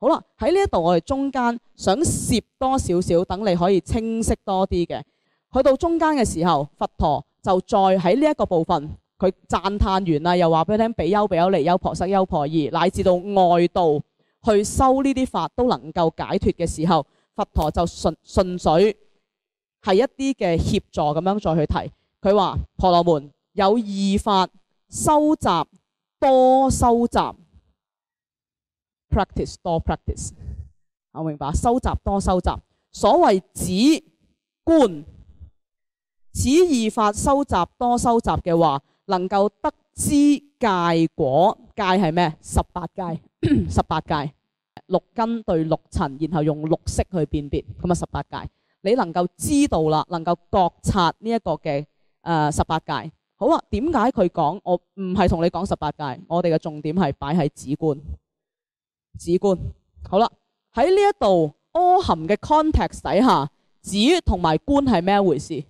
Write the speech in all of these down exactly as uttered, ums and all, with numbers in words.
好啦，喺呢一度我哋中間想攝多少少，等你可以清晰多啲嘅。去到中間嘅時候，佛陀就再喺呢一個部分，佢讚歎完啦，又話俾你聽，比丘、比丘尼、優婆塞、優婆夷，乃至到外道去修呢啲法都能夠解脫嘅時候，佛陀就順順水係一啲嘅協助咁樣再去提。佢話婆羅門有二法，修習多修習。practice 多 practice， 我明白，修習多修習。所謂止觀，此二法修習多修習嘅話，能夠得知戒果。戒係咩？十八戒，十八戒，六根對六塵，然後用六識去辨別，咁啊十八戒。你能夠知道啦，能夠覺察呢一個嘅誒十八戒。好啊，點解佢講？我唔係同你講十八戒，我哋嘅重點係擺喺止觀。止觀，好啦，喺呢一度阿含嘅 context 底下，止同埋觀係咩一回事？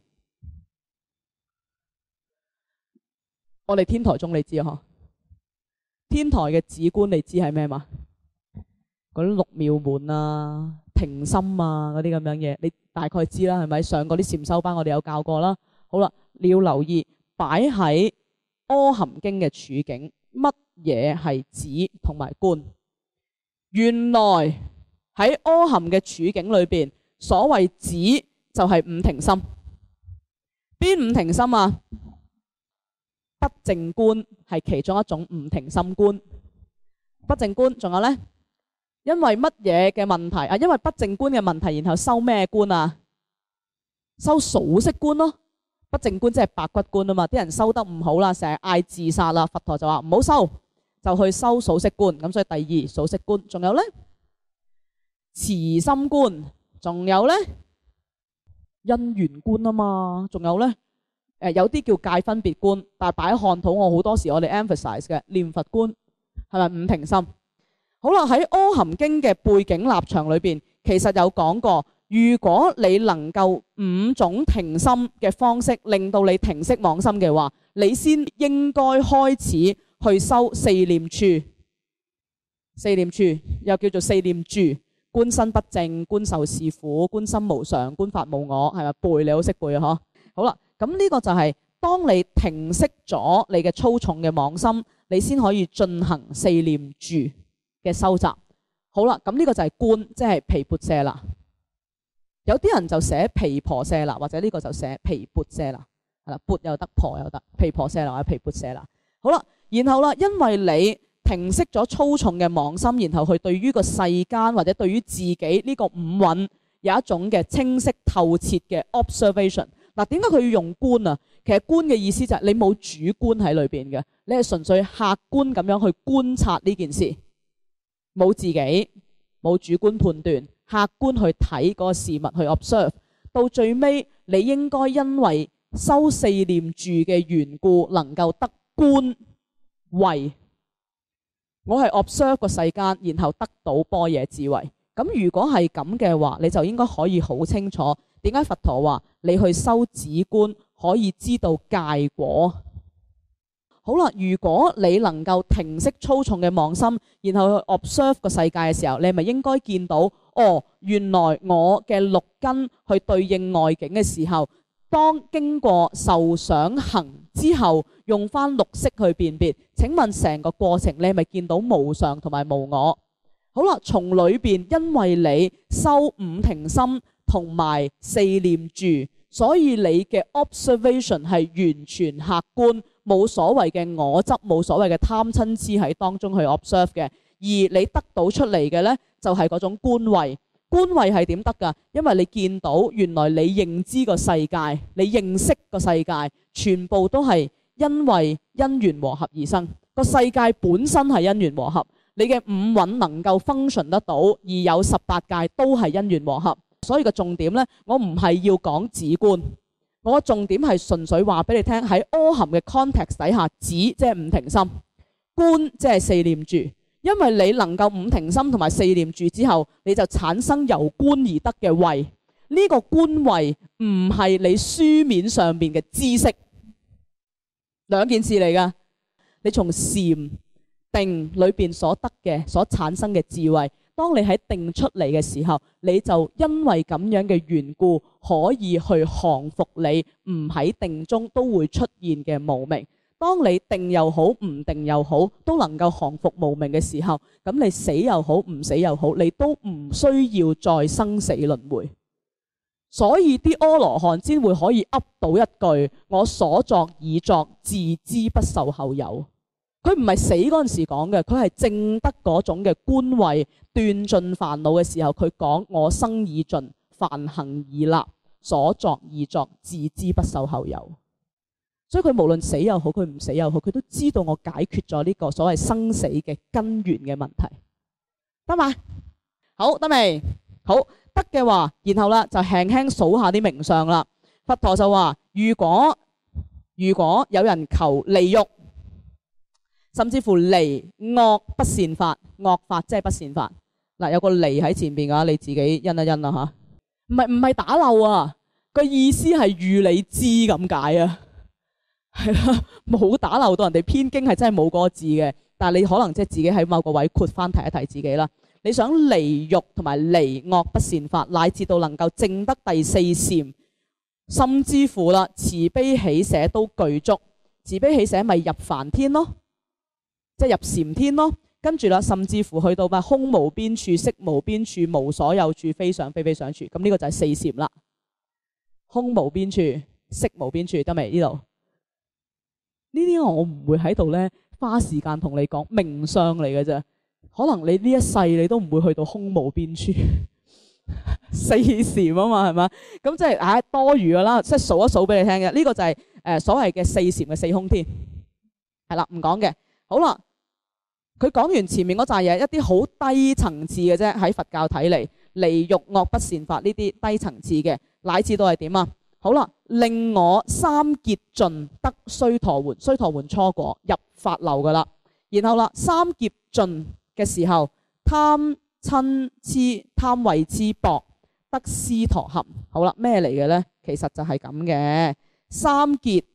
我哋天台宗你知啊？嗬，天台嘅止觀你知係咩嘛？嗰啲六妙門啊、停心啊嗰啲咁樣嘢，你大概知啦，係咪？上嗰啲禪修班我哋有教過啦。好啦，你要留意擺喺阿含經嘅處境，乜嘢係止同埋觀？原來喺阿含嘅處境裏邊，所謂止就係五停心。邊五停心啊？不淨觀係其中一種五停心觀。不淨觀仲有呢？因為乜嘢嘅問題啊？因為不淨觀嘅問題，然後修咩觀啊？修數息觀咯。不淨觀即係白骨觀啊嘛。啲人修得唔好啦，成日嗌自殺啦，佛陀就話唔好修。就去修數息觀，咁所以第二數息觀，仲有呢慈心觀，仲有呢因緣觀啊嘛，仲有呢誒有啲叫界分別觀，但係擺喺漢土我好多時我哋 emphasize 嘅念佛觀係咪五停心？好啦，喺阿含經嘅背景立場裏邊，其實有講過，如果你能夠五種停心嘅方式令到你停息妄心嘅話，你先應該開始去修四念處。四念處又叫做四念住，觀身不淨，觀受是苦，觀心無常，觀法無我，係咪背？你好識背啊？嗬，好啦，咁呢個就係當你停息咗你嘅粗重嘅妄心，你先可以進行四念住嘅修習。好啦，咁呢個就係觀，即係毗缽舍那。有啲人就寫毗婆舍那，或者呢個就寫毗缽舍那，係啦，缽又得，婆又得，毗婆舍那或者毗缽舍那。好啦，然後啦，因為你停息咗粗重嘅妄心，然後去對於個世間或者對於自己呢個五蘊有一種嘅清晰透徹嘅 observation。嗱，點解佢要用觀啊？其實觀嘅意思就係你冇主觀喺裏邊嘅，你係純粹客觀咁樣去觀察呢件事，冇自己，冇主觀判斷，客觀去睇嗰個事物去 observe。到最尾，你應該因為修四念住嘅緣故，能夠得觀慧。我係 observe 個世間，然後得到般若智慧。咁如果係咁嘅話，你就應該可以好清楚點解佛陀話你去修止觀可以知道戒果。好啦，如果你能夠停息粗重嘅妄心，然後去 observe 個世界嘅時候，你係咪應該見到哦？原來我嘅六根去對應外境嘅時候，當經過受想行之後，用翻六識去辨別。請問成個過程你係咪見到無常同埋無我？好啦，從裏邊因為你修五停心同埋四念住，所以你嘅 observation 係完全客觀，冇所謂嘅我執，冇所謂嘅貪嗔痴喺當中去 observe 嘅。而你得到出嚟嘅呢，就係嗰種觀慧。觀慧係點得㗎？因為你見到原來你認知個世界，你認識個世界，全部都係因為因緣和合而生。個世界本身係因緣和合，你嘅五蘊能夠 function 得到，而有十八界都係因緣和合。所以個重點呢，我唔係要講止觀，我重點係純粹話俾你聽，喺阿含嘅 context 底下，止即係五停心，觀即係四念住。因為你能夠五停心同埋四念住之後，你就產生由觀而得嘅慧。呢、這個觀慧唔係你書面上面嘅知識，兩件事嚟噶。你從禪定裏邊所得嘅、所產生嘅智慧， 當你喺定出嚟嘅時候，你就因為咁樣嘅緣故，可以去降服你唔喺定中都會出現嘅無明。當你定又好，唔定又好，都能夠降服無明嘅時候，咁你死又好，唔死又好，你都唔需要再生死輪迴。所以啲阿羅漢先會可以噏到一句：我所作已作，自知不受後有。佢唔係死嗰陣時講嘅，佢係證得嗰種嘅觀慧，斷盡煩惱嘅時候，佢講我生已盡，梵行已立，所作已作，自知不受後有。所以佢無論死又好，佢唔死又好，佢都知道我解決咗呢個所謂生死嘅根源嘅問題，得嘛？好，得未？好。得嘅話，然後啦就輕輕數下啲名相啦。佛陀就話：如果如果有人求離欲，甚至乎離惡不善法，惡法即係不善法。嗱，有個離喺前邊噶，你自己印一印啦吓。唔係唔係打漏啊，個意思係預你知咁解啊。係啦，冇打漏到人哋編經係真係冇嗰個字嘅，但係你可能即係自己喺某個位括翻提一提自己啦。你想離欲同埋離惡不善法，乃至到能夠證得第四禪，甚至乎啦慈悲喜捨都具足。慈悲喜捨咪入梵天咯，即係入禪天咯。跟住啦，甚至乎去到咩空無邊處、色無邊處、無所有處、非想非非想處，咁呢個就係四禪啦。空無邊處、色無邊處，得未呢度？呢啲我唔會喺度咧花時間同你講，名相嚟嘅啫。可能你呢一世你都唔會去到空無邊處四禪啊嘛，係嘛？咁即係唉多餘噶啦，即係數一數俾你聽嘅。呢個就係誒所謂嘅四禪嘅四空天，係啦，唔講嘅。好啦，佢講完前面嗰扎嘢，一啲好低層次嘅啫，喺佛教睇嚟，離欲惡不善法呢啲低層次嘅，乃至到係點啊？好啦，令我三劫盡得須陀洹，須陀洹初果入法流噶啦。然後啦，三劫盡嘅時候，貪嗔痴貪慧痴薄得斯陀含。好啦，咩嚟嘅咧？其實就係咁嘅。三劫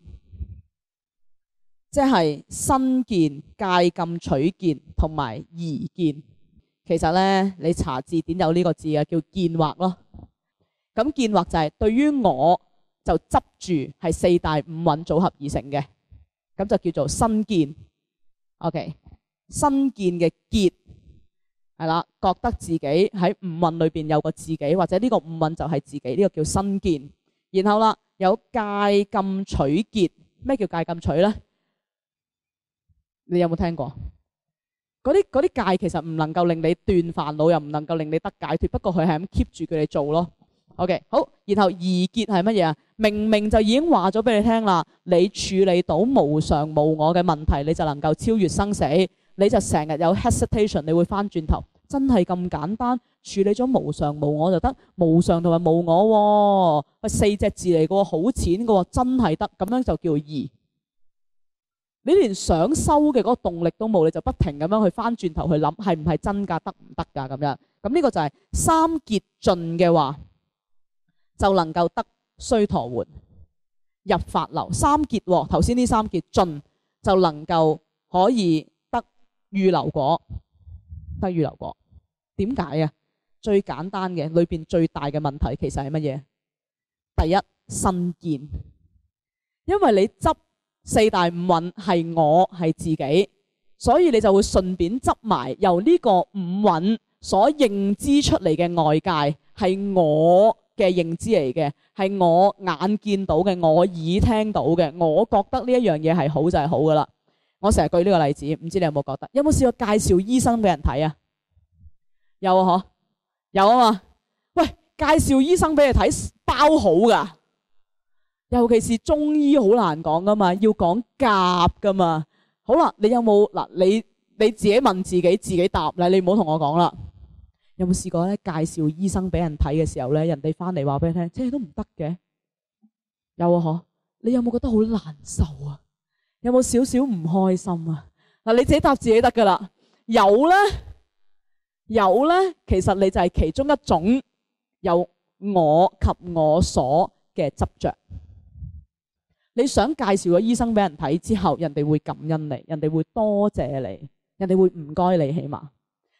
即係身見、戒禁取見同埋疑見。其實咧，你查字典有呢個字啊，叫見惑咯。咁見惑就係對於我就執住係四大五蘊組合而成嘅，咁就叫做身見。OK。身見嘅結係啦，覺得自己喺五蘊裏邊有個自己，或者呢個五蘊就係自己，呢、這個叫身見。然後啦，有戒禁取結。咩叫戒禁取咧？你有冇聽過？嗰啲嗰啲戒其實唔能夠令你斷煩惱，又唔能夠令你得解脫，不過佢係咁 keep 住佢哋做咯。OK， 好。然後疑結係乜嘢啊？明明就已經話咗俾你聽啦，你處理到無常無我嘅問題，你就能夠超越生死。你就成日有 hesitation， 你會翻轉頭，真係咁簡單處理咗無常無我就得，無常同埋無我，喂四隻字嚟嘅喎，好淺嘅喎，真係得，咁樣就叫疑。你連想修嘅嗰個動力都冇，你就不停咁樣去翻轉頭去諗，係唔係真㗎，得唔得㗎咁樣？咁呢個就係三劫盡嘅話，就能夠得須陀洹入法流。三劫喎，頭先呢三劫盡就能夠可以預流果，得預流果。點解啊？最簡單嘅裏邊最大嘅問題其實係乜嘢？第一，身見，因為你執四大五蘊係我係自己，所以你就會順便執埋由呢個五蘊所認知出嚟嘅外界係我嘅認知嚟嘅，係我眼見到嘅，我耳聽到嘅，我覺得呢一樣嘢係好就係好噶啦。我成日舉呢個例子，唔知你有冇覺得？有冇試過介紹醫生俾人睇啊？有啊，嗬，有啊嘛。喂，介紹醫生俾你睇包好噶，尤其是中醫好難講噶嘛，要講夾噶嘛。好啦，你有冇嗱？你你自己問自己，自己答啦。你唔好同我講啦。有冇試過咧？介紹醫生俾人睇嘅時候咧，人哋翻嚟話俾你聽，即係都唔得嘅。有啊，嗬。你有冇覺得好難受啊？有冇少少唔開心啊？嗱，你自己答自己得噶啦。有咧，有咧，其實你就係其中一種有我及我所嘅執着。你想介紹個醫生俾人睇之後，人哋會感恩你，人哋會多謝你，人哋會唔該你起碼。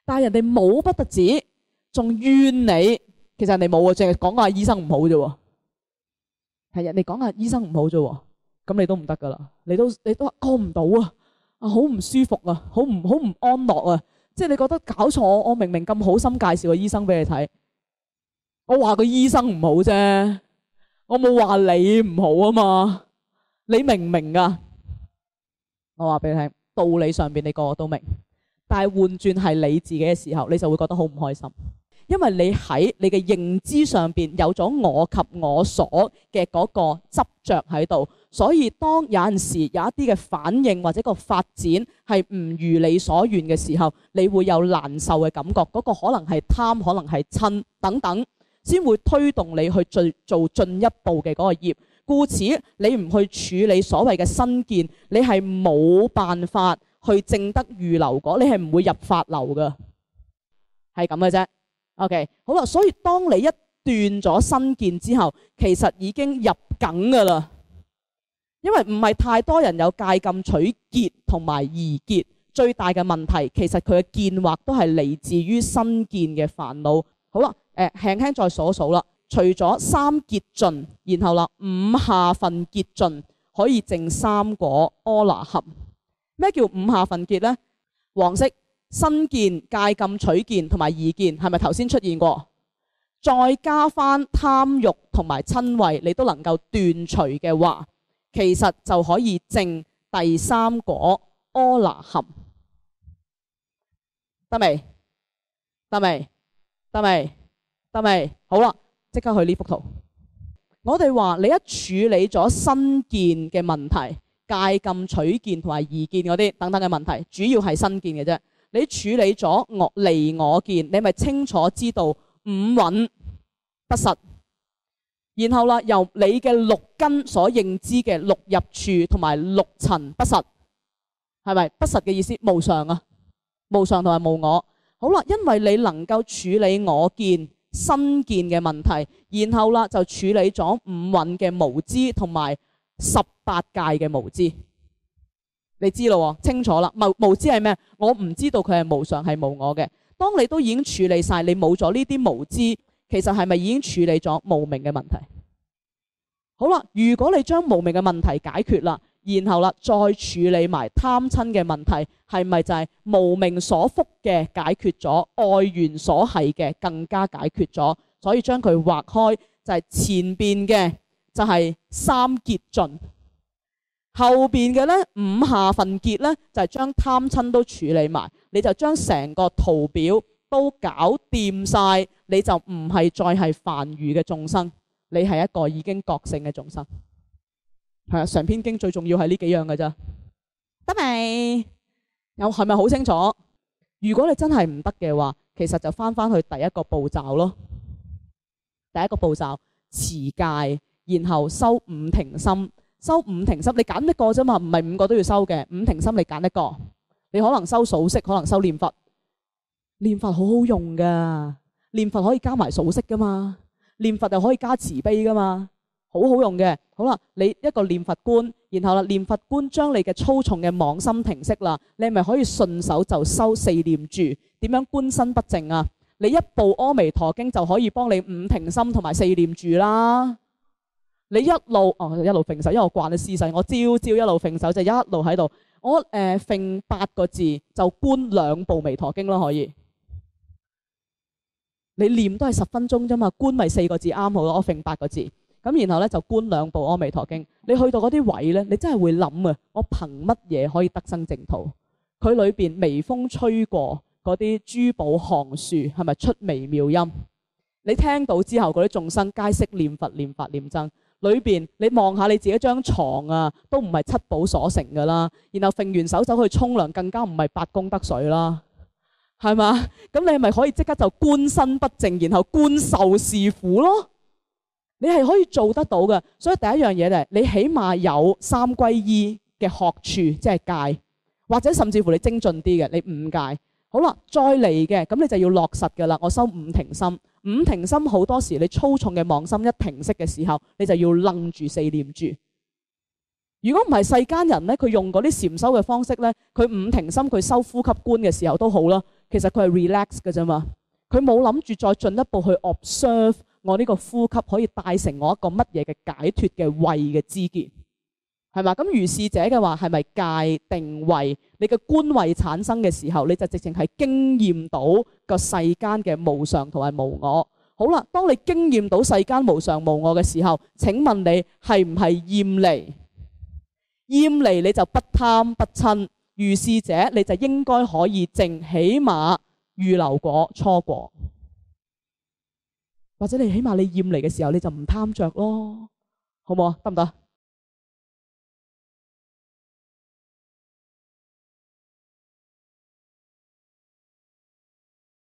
但係人哋冇不特止，仲怨你。其實人哋冇啊，淨係講下醫生唔好啫喎。係人哋講下醫生唔好啫喎，咁你都唔得噶啦。你都你都話過唔到啊，啊好唔舒服啊，好唔好唔安樂啊。即係你覺得搞錯，我明明咁好心介紹個醫生俾你睇，我話個醫生唔好啫，我冇話你唔好啊嘛。你明唔明啊？我話俾你聽，道理上邊你個個都明，但係換轉係你自己嘅時候，你就會覺得好唔開心。因為你喺你嘅認知上邊有咗我及我所嘅嗰個執着喺度，所以當有陣時有一啲嘅反應或者個發展係唔如你所願嘅時候，你會有難受嘅感覺。嗰個可能係貪，可能係嗔等等，先會推動你去做做進一步嘅嗰個業。故此，你唔去處理所謂嘅身見，你係冇辦法去證得預流果，你係唔會入法流㗎，係咁嘅啫。OK， 好啦，所以當你一斷咗身見之後，其實已經入梗噶啦。因為唔係太多人有戒禁取結同埋疑結，最大嘅問題其實佢嘅見惑都係嚟自於身見嘅煩惱。好啦，誒輕輕再數一數啦。除咗三結盡，然後啦五下分結盡可以證三果阿那含。咩叫五下分結呢？黃色。身見、戒禁取見同埋疑見係咪頭先出現過？再加翻貪欲同埋瞋恚，你都能夠斷除嘅話，其實就可以證第三果阿那含。得未？得未？得未？得未？好啦，即刻去呢幅圖。我哋話你一處理咗身見嘅問題、戒禁取見同埋疑見嗰啲等等嘅問題，主要係身見嘅啫。你處理咗我離我見，你咪清楚知道五蘊不實，然後啦，由你嘅六根所認知嘅六入處同埋六塵不實，係咪不實嘅意思？無常啊，無常同埋無我。好啦，因為你能夠處理我見身見嘅問題，然後啦就處理咗五蘊嘅無知同埋十八界嘅無知。你知咯，清楚啦。無無知係咩？我唔知道佢係無常係無我嘅。當你都已經處理晒，你冇咗呢啲無知，其實係咪已經處理咗無明嘅問題？好啦，如果你將無明嘅問題解決啦，然後啦再處理埋貪嗔嘅問題，係咪就係無明所覆嘅解決咗，愛緣所繫嘅更加解決咗？所以將佢劃開，就係前邊嘅就係三結盡。後邊嘅咧五下分結咧就係將貪嗔都處理埋，你就將成個圖表都搞掂晒，你就唔係再係凡愚嘅眾生，你係一個已經覺醒嘅眾生。係啊，常篇經最重要係呢幾樣嘅啫，得未？有係咪好清楚？如果你真係唔得嘅話，其實就翻翻去第一個步驟咯。第一個步驟持戒，然後修五停心。修五停心，你揀一個啫嘛，唔係五個都要修嘅。五停心你揀一個，你可能修數息，可能修念佛。念佛好好用噶，念佛可以加埋數息噶嘛，念佛又可以加慈悲噶嘛，好好用嘅。好啦，你一個念佛觀，然後啦念佛觀將你嘅粗重嘅妄心停息啦，你係咪可以順手就修四念住？點樣觀身不淨啊？你一部阿彌陀經就可以幫你五停心同埋四念住啦。你一路哦一路揈手，因為我慣咗姿勢，我朝朝一路揈手就一路喺度。我誒揈八個字就觀兩部彌陀經咯，可以。你念都係十分鐘啫嘛，觀咪四個字啱好咯。我揈八個字，咁然後咧就觀兩部阿彌陀經。你去到嗰啲位咧，你真係會諗啊！我憑乜嘢可以得生淨土？佢裏邊微風吹過嗰啲珠寶行樹，係咪出微妙音？你聽到之後，嗰啲眾生皆識念佛、念法、念僧。裏邊你望下你自己張床啊，都唔係七寶所成噶啦。然後揈完手走去沖涼，更加唔係八功德水啦，係嘛？咁你係咪可以即刻就觀身不淨，然後觀受是苦咯？你係可以做得到嘅。所以第一樣嘢咧，你起碼有三歸依嘅學處，即係戒，或者甚至乎你精進啲嘅，你五戒。好啦，再嚟嘅咁你就要落實噶啦。我修五停心。五停心好多時你粗重嘅妄心一停息嘅時候，你就要楞住四念住。如果唔係世間人咧，佢用嗰啲禪修嘅方式咧，佢五停心佢修呼吸觀嘅時候都好啦， 其實佢係 relax 嘅啫嘛，佢冇諗住再進一步去 observe 我呢個呼吸可以帶成我一個乜嘢嘅解脫嘅慧嘅知見，係嘛？咁如是者嘅話係咪界定慧？你嘅觀慧產生嘅時候，你就直情係經驗到個世間嘅無常同埋無我。好啦，當你經驗到世間無常無我嘅時候，請問你係唔係厭離？厭離你就不貪不瞋，如是者你就應該可以證起碼預流果初果，或者你起碼你厭離嘅時候你就唔貪着咯，好唔好啊？得唔得？